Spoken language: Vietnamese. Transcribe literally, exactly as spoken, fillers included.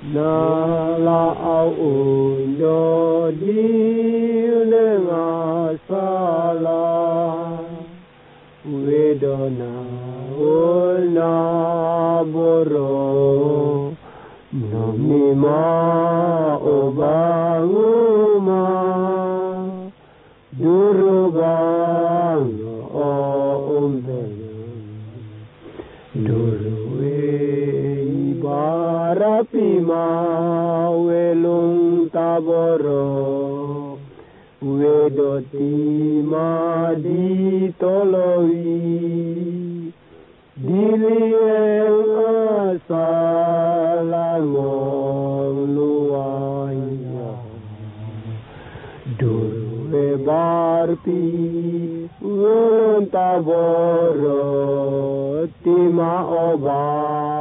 na la au no di le nga sala vedana ona boro namima obanguma durubang ombe duruwe barapima welung taboro wedoti madi tolowi dilieng asalangong luaya durwe barpi welung taboro tima oba